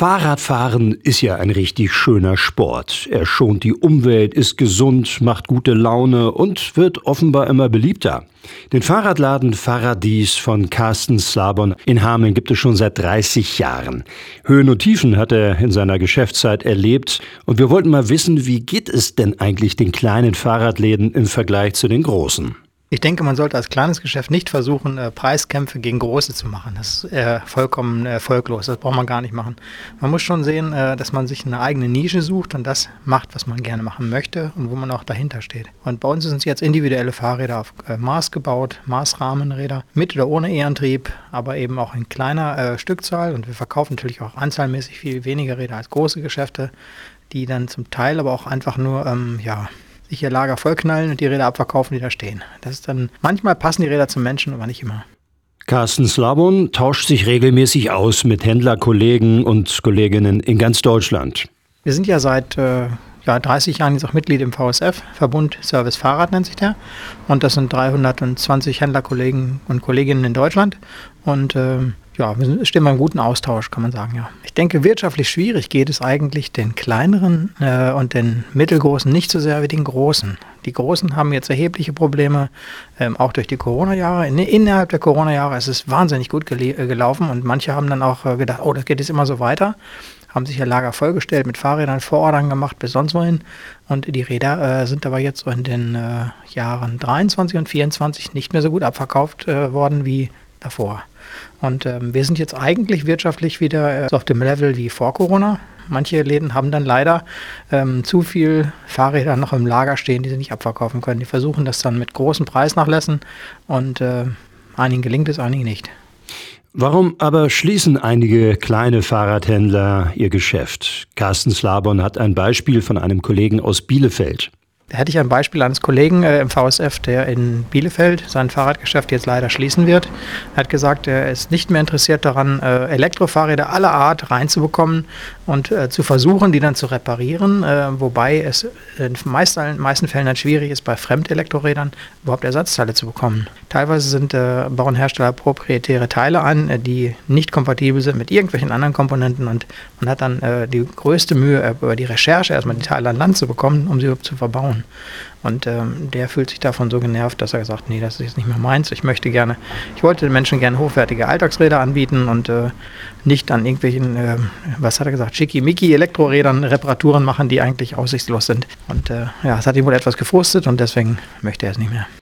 Fahrradfahren ist ja ein richtig schöner Sport. Er schont die Umwelt, ist gesund, macht gute Laune und wird offenbar immer beliebter. Den Fahrradladen Fahrradies von Carsten Slabon in Hameln gibt es schon seit 30 Jahren. Höhen und Tiefen hat er in seiner Geschäftszeit erlebt und wir wollten mal wissen, wie geht es denn eigentlich den kleinen Fahrradläden im Vergleich zu den großen? Ich denke, man sollte als kleines Geschäft nicht versuchen, Preiskämpfe gegen große zu machen. Das ist vollkommen erfolglos. Das braucht man gar nicht machen. Man muss schon sehen, dass man sich eine eigene Nische sucht und das macht, was man gerne machen möchte und wo man auch dahinter steht. Und bei uns sind es jetzt individuelle Fahrräder auf Maß gebaut, Maßrahmenräder, mit oder ohne E-Antrieb, aber eben auch in kleiner Stückzahl. Und wir verkaufen natürlich auch anzahlmäßig viel weniger Räder als große Geschäfte, die dann zum Teil aber auch einfach nur, sich ihr Lager vollknallen und die Räder abverkaufen, die da stehen. Das ist dann, manchmal passen die Räder zum Menschen, aber nicht immer. Carsten Slabon tauscht sich regelmäßig aus mit Händlerkollegen und Kolleginnen in ganz Deutschland. Wir sind ja seit 30 Jahren jetzt auch Mitglied im VSF, Verbund Service Fahrrad nennt sich der. Und das sind 320 Händlerkollegen und Kolleginnen in Deutschland. Und wir stehen beim guten Austausch, kann man sagen, ja. Ich denke, wirtschaftlich schwierig geht es eigentlich den kleineren und den mittelgroßen nicht so sehr wie den großen. Die Großen haben jetzt erhebliche Probleme, auch durch die Corona-Jahre. Innerhalb der Corona-Jahre ist es wahnsinnig gut gelaufen und manche haben dann auch gedacht, oh, das geht jetzt immer so weiter. Haben sich ihr Lager vollgestellt, mit Fahrrädern Vorordern gemacht bis sonst wohin. Und die Räder sind aber jetzt so in den Jahren 23 und 24 nicht mehr so gut abverkauft worden wie davor. Und wir sind jetzt eigentlich wirtschaftlich wieder auf dem Level wie vor Corona. Manche Läden haben dann leider zu viel Fahrräder noch im Lager stehen, die sie nicht abverkaufen können. Die versuchen das dann mit großen Preisnachlässen und einigen gelingt es, einigen nicht. Warum aber schließen einige kleine Fahrradhändler ihr Geschäft? Carsten Slabon hat ein Beispiel von einem Kollegen aus Bielefeld. Da hätte ich ein Beispiel eines Kollegen im VSF, der in Bielefeld sein Fahrradgeschäft jetzt leider schließen wird. Er hat gesagt, er ist nicht mehr interessiert daran, Elektrofahrräder aller Art reinzubekommen und zu versuchen, die dann zu reparieren, wobei es in den meisten Fällen dann schwierig ist, bei Fremdelektrorädern überhaupt Ersatzteile zu bekommen. Teilweise bauen Hersteller proprietäre Teile an, die nicht kompatibel sind mit irgendwelchen anderen Komponenten und man hat dann die größte Mühe, über die Recherche erstmal die Teile an Land zu bekommen, um sie zu verbauen. Und der fühlt sich davon so genervt, dass er gesagt hat, nee, das ist jetzt nicht mehr meins. Ich wollte den Menschen gerne hochwertige Alltagsräder anbieten und nicht an irgendwelchen, schickimicki Elektrorädern Reparaturen machen, die eigentlich aussichtslos sind. Und das hat ihn wohl etwas gefrustet und deswegen möchte er es nicht mehr.